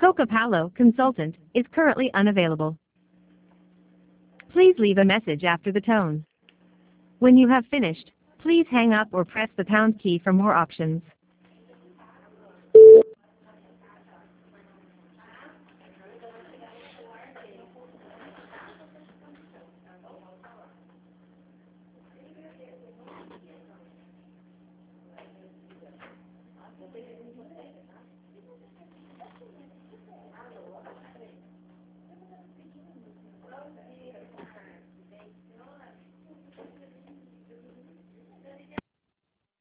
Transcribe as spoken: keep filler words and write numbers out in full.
Coca Palo consultant is currently unavailable. Please leave a message after the tone. When you have finished, please hang up or press the pound key for more options.